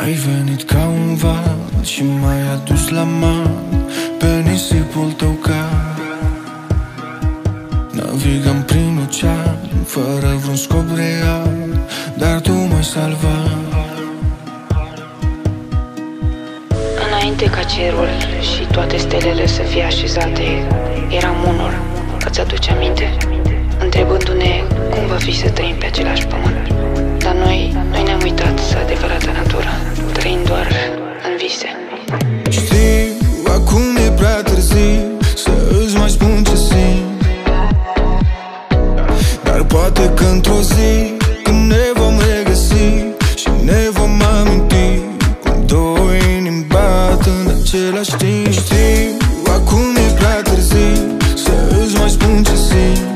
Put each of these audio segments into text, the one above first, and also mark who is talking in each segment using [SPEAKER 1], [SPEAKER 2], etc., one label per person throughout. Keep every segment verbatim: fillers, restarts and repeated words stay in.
[SPEAKER 1] Ai venit ca un val și m-ai adus la mal pe nisipul tău cal. Navigam prin ocean fără vreun scop real, dar tu m-ai salvat.
[SPEAKER 2] Înainte ca cerul și toate stelele să fie așezate, eram unul, îți aduce aminte? Întrebându-ne cum va fi să trăim pe același pământ. Dar noi, noi ne-am uitat să adevărata natură, trăind doar în vise.
[SPEAKER 1] Știu, acum e prea târziu să îți mai spun ce simt, dar poate că într-o zi, când ne vom regăsi și ne vom aminti cum două inimi bat în același timp. Știu, acum e prea târziu să îți mai spun ce simt,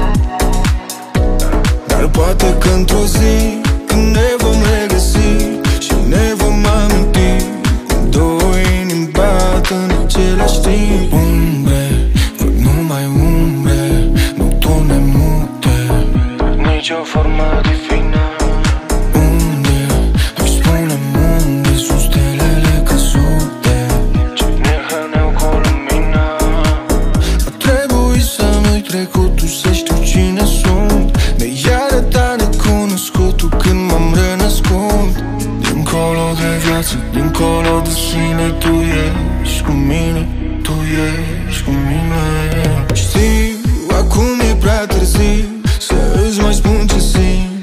[SPEAKER 1] dar poate că într-o zi, când ne vom regăsi și ne vom aminti cum două inimi bat în același timp. Umbre, văd numai umbre, nocturne mute, nici o formă divină. Unde, îmi spune-mi unde sunt stelele căzute ce ne hrăneau cu lumina. A trebuit să-mi uit trecutul, să știu cine sunt, de iară ta necunoscutul când m-am renăscut. Dincolo de viață, dincolo de sine, tu ești cu mine, tu ești cu mine. Știu, acum e prea târziu să îți mai spun ce simt,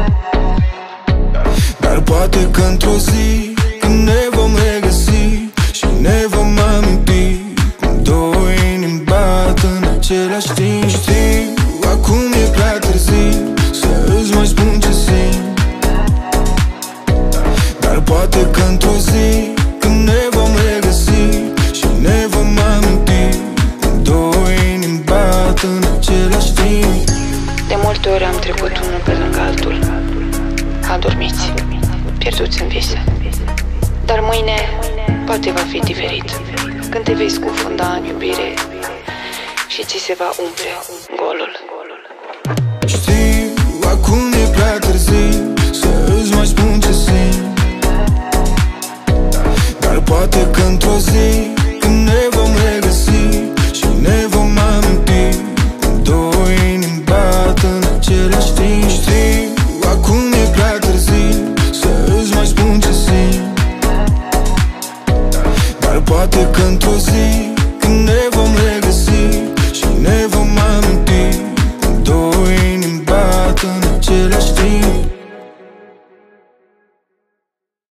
[SPEAKER 1] dar poate că într-o zi, când ne vom regăsi și ne vom aminti cum două inimi bat în același timp. Știu, acum e prea târziu să îți mai spun ce simt, dar poate că într-o zi, când ne vom regăsi și ne vom aminti cum două inimi bat în același timp.
[SPEAKER 2] De multe ori am trecut unul pe lângă altul, adormiți, pierduți în vise. Dar mâine poate va fi diferit, când te vei scufunda în iubire și ți se va umple golul.
[SPEAKER 1] Știu, acum e prea târziu să îți mai spun ce simt, dar poate că într-o zi,